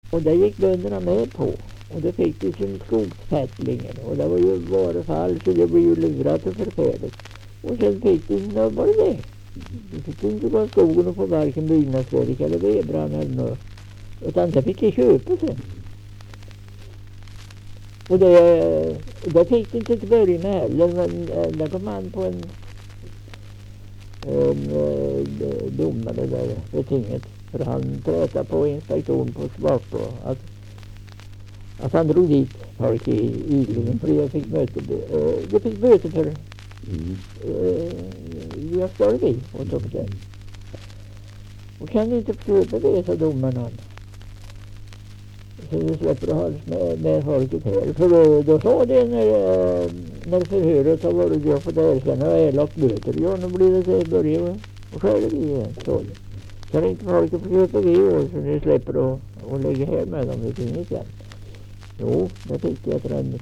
Och det gick bönderna med på. Och det fick ju sin skogsfättlingen. Och det var ju bara fall så det blev ju lurat och förfärligt. Och sen fick de inte bara det. De fick inte gå i skogen och få varken byggnadsverk eller vedbrand eller något. Utan det fick de köpa sen. Och det fick de inte till början heller. Men där kom man på en domare där vid tinget. För han trätade på inspektion på Svartå att han drog dit folk i idlingen för jag fick möte. Det fick möte för jag står vi och tog det. Och kan inte försöka det så domarna. Så det släpper att hållas med folket här. För då sa det när förhöret har varit jag fått erkänna och erlagt böter. Ja, nu blir det till början och skära vi igen. Så kan inte folket försöka det och så det släpper att lägga här med dem i tinget igen. Jo, det fick jag till den.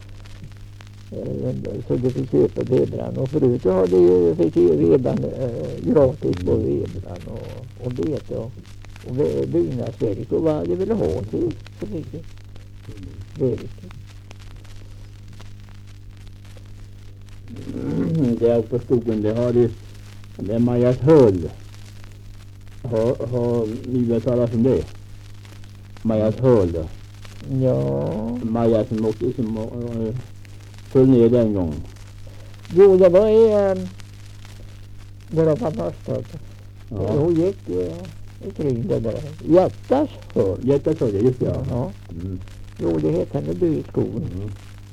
Så det fick köpa vedbrand. Och förut så hade jag fick vedbrand gratis på vedbrand och bete och byggnadsverk och vad de ville ha till så fick det virke. Där på skogen det har det med Majas höll. Har ni vet talas om det? Majas höll. Ja. Maja som åkte föll ner den gången. Jo, det var det var fantastiskt. Ja. Hon gick kring det där. Jättas hörn. Jättas hörn, just det. Ja. Mm. Jo, det heter henne Byskogen. Mm.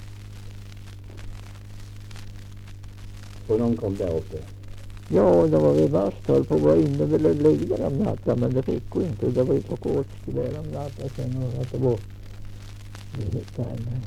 Och någon kom där uppe. Ja, det var vid Vasthåll på var inne och ville ligga där om natten, men det fick hon inte. Det var ju på Kåtski där om natten sen och att det var det hittade henne.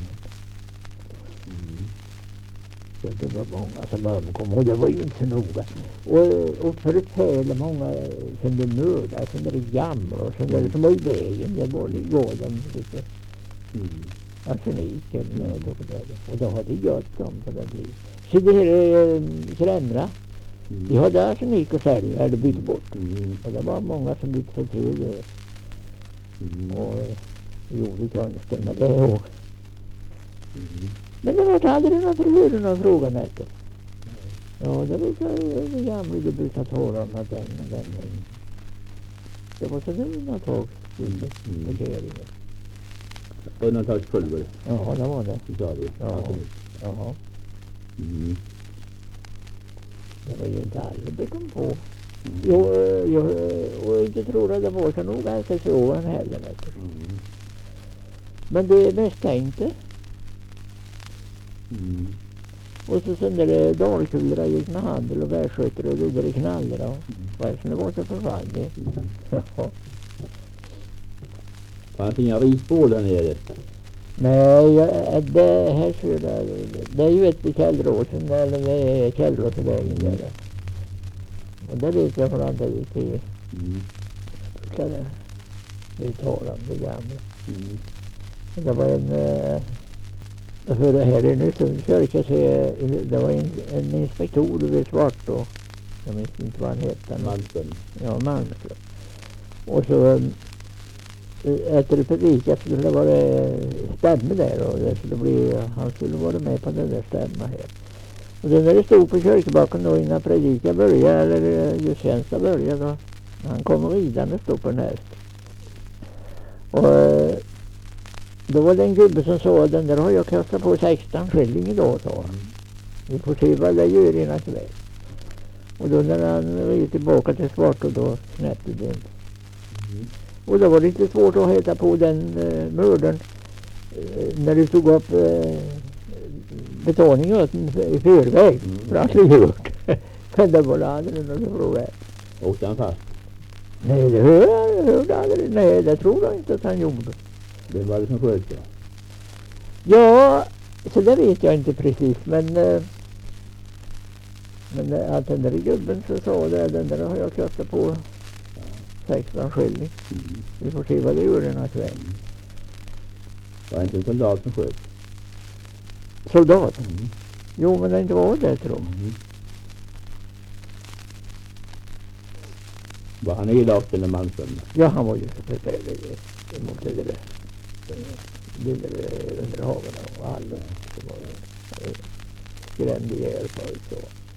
Så det var många som omkom och det var ju inte så noga. Och förfärligt många som blev mördade, som blev gamla och som var i vägen. Det var de lite arsenik eller något och där. Och då hade gött dem på det livet. Så det här Krämra, de hade arsenik och sälja, eller bytte bort. Och det var många som bytte sig till det. Och gjorde konsten med det och men det var aldrig någon förhör någon frågan efter. Ja, det var det gamla du brukar tala om att den. Det var så undantag. Undantagspulver. Ja, det var det. Sa du? Ja. Det var ju inte aldrig det kom på. Jag inte tror att det var så nog ganska så han heller. Men det misstänkte. Och så sen där dalkulor gick med handel och värskötare och vidare knallade och varför det var så förfallet. Ja. Fanns inga risbål där nere? Nej, det här det är ju ett vid Källråsen eller med Källråsenvägen där. Och där vet jag från det gick till vi tar om det gamla. Det var för det här är nu som kyrka det var en inspektor vid Svartå. Jag minns inte vad han hette. Malmström. Ja, Malmström. Och så efter predikan skulle det vara stämma där och det skulle bli, han skulle vara med på den där stämma här. Och då när det stod på kyrkbacken då innan predikan började eller gudstjänsten började då han kom ridande och stod på en häst. Och då var det en gubbe som sa den där har jag kastat på 16 skilling idag, sa han. Vi får se vad det gör innan kväll. Och då när han var tillbaka till Svart och då snäppte det. Och då var det inte svårt att heta på den mördaren när du tog upp betalningen i förväg. För han skulle gjort. Men det var aldrig någon fråga. Åkte han fast? Nej, det hörde aldrig. Nej, det tror jag inte att han gjorde. Det var det som sköt då? Ja, så det vet jag inte precis. Men att den där gubben så sa det, den där har jag kastat på 16 skilling. Vi får se vad det gör den här kväll. Var det inte en soldat som sköt? Soldat? Jo, men det inte var det, tror jag. Var han elak eller Malmström? Ja, han var ju så förfärlig emot ligger under haven och alla som var skrämde ihjäl förut så.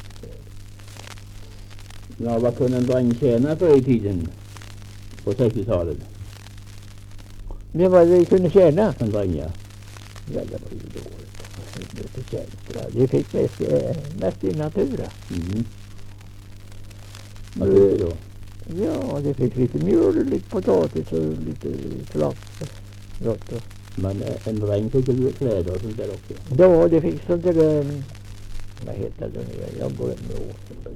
Ja, vad kunde en dräng tjäna förr i tiden? På 60-talet? Det var det vi kunde tjäna. En dräng, ja. Ja, det var ju dåligt. Det tjänster. Det fick mest i naturen. Mm. Vad fick du då? Ja, det fick lite mjöl, lite potatis och lite flax. Men en dräng fick ju kläder och sånt där också. Ja, det fick sånt där, vad heter det nu? Jag glömmer åt.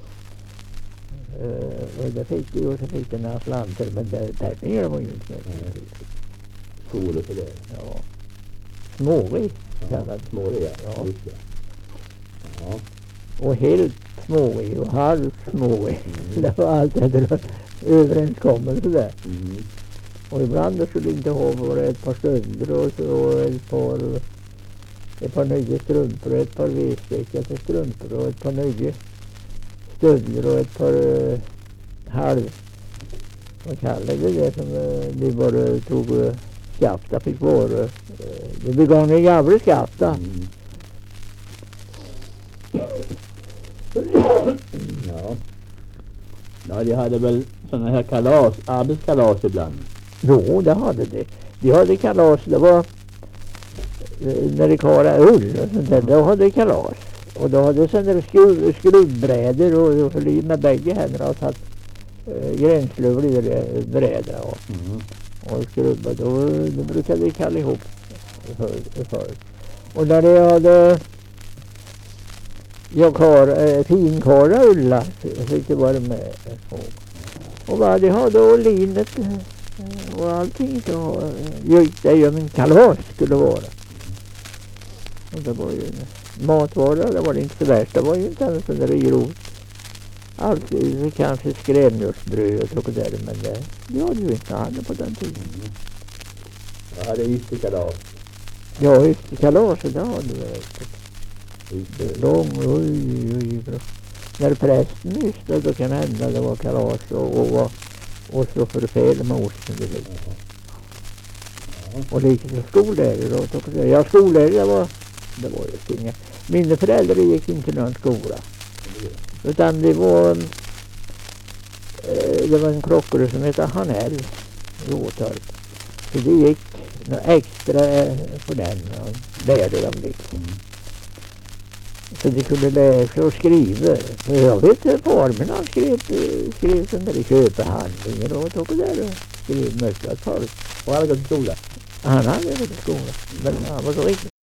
Och det fick ju, och så fick det några slanter, men pengar var ju inte med. Skor och sådär. Ja. Småri. Ja, småri, ja. Ja. Just det. Ja. Och helt småri och halvt småri. Det var allt efter överenskommelse där. Mm. Och ibland skulle inte ha bara ett par stövlar och så ett par nya strumpor och ett par vedstickade strumpor och ett par nya stövlar och ett par vad kallade det som vi bara tog skafta fick vara det begav en gamla skafta. Mm. Ja. Ja, de hade väl såna här arbetskalas ibland. Jo, det hade det. De hade kalas, det var när det kallade ull och sånt där, då hade de kalas. Och då hade sen skruvbrädor och förli med bägge händerna och satt gränslöv i brädor och skrubba. Då brukade de kalla ihop för. Och när de hade finkara ulla fick det vara med på. Och vad de hade och linet och allting så gick det ju en kalas skulle vara. Och det var ju matvara, det var det inte så värst. Det var ju inte ens sån där grovt. Allt kanske skrämjölksbröd och så där, men det hade ju inte alla på den tiden. Jag hade ysterkalas. Ja, ysterkalaset, det hade vi. Lång, oj, bra. När prästen ystade då kan hända det var kalas och så förfäl med osten det lite. Och lite till skollärare då. Ja, skollärare det var ju inga. Mina föräldrar gick inte någon skola. Utan det var en klockare som hette Hanell i Åtorp. Så det gick något extra på den och lärde dem liksom. Så de kunde läsa och skriva. Så jag vet inte formen han skrev sån där i köpehandlingen och så där och skrev mycket folk. Och han hade gått i skola? Han hade gått i skola. Men han var så riktigt